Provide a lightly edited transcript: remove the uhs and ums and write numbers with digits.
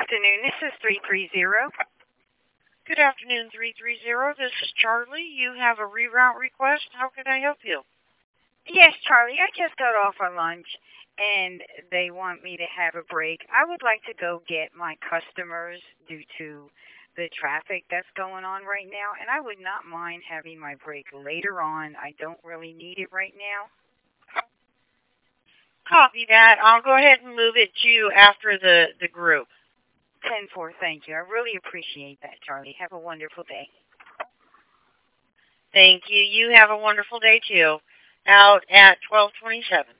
afternoon. This is 330. Good afternoon, 330. This is Charlie. You have a reroute request. How can I help you? Yes, Charlie. I just got off for lunch, and they want me to have a break. I would like to go get my customers due to the traffic that's going on right now, and I would not mind having my break later on. I don't really need it right now. Copy that. I'll go ahead and move it to after the group. 10-4, thank you. I really appreciate that, Charlie. Have a wonderful day. Thank you. You have a wonderful day, too. Out at 12:27.